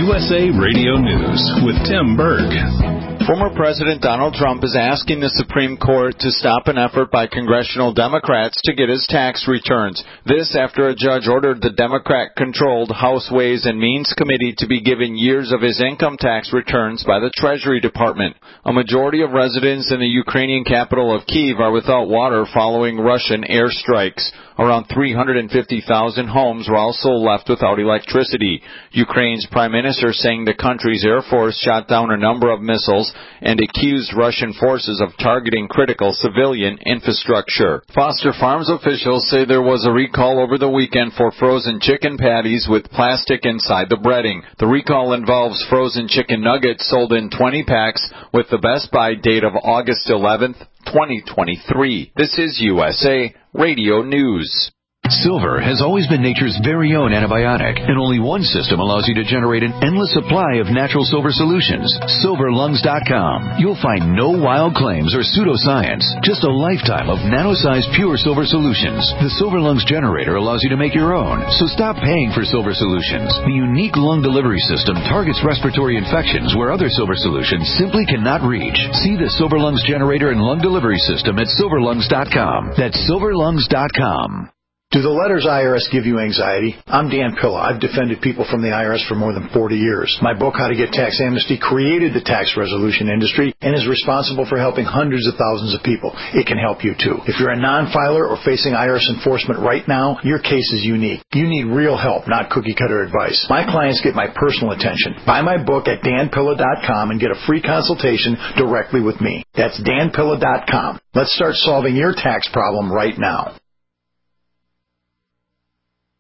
USA Radio News with Tim Berg. Former President Donald Trump is asking the Supreme Court to stop an effort by congressional Democrats to get his tax returns. This after a judge ordered the Democrat-controlled House Ways and Means Committee to be given years of his income tax returns by the Treasury Department. A majority of residents in the Ukrainian capital of Kyiv are without water following Russian airstrikes. Around 350,000 homes were also left without electricity. Ukraine's prime minister saying the country's air force shot down a number of missiles and accused Russian forces of targeting critical civilian infrastructure. Foster Farms officials say there was a recall over the weekend for frozen chicken patties with plastic inside the breading. The recall involves frozen chicken nuggets sold in 20 packs with the best buy date of August 11th, 2023. This is USA Radio News. Silver has always been nature's very own antibiotic, and only one system allows you to generate an endless supply of natural silver solutions. SilverLungs.com. You'll find no wild claims or pseudoscience, just a lifetime of nano-sized pure silver solutions. The Silver Lungs generator allows you to make your own, so stop paying for silver solutions. The unique lung delivery system targets respiratory infections where other silver solutions simply cannot reach. See the Silver Lungs generator and lung delivery system at SilverLungs.com. That's SilverLungs.com. Do the letters IRS give you anxiety? I'm Dan Pilla. I've defended people from the IRS for more than 40 years. My book, How to Get Tax Amnesty, created the tax resolution industry and is responsible for helping hundreds of thousands of people. It can help you, too. If you're a non-filer or facing IRS enforcement right now, your case is unique. You need real help, not cookie-cutter advice. My clients get my personal attention. Buy my book at danpilla.com and get a free consultation directly with me. That's danpilla.com. Let's start solving your tax problem right now.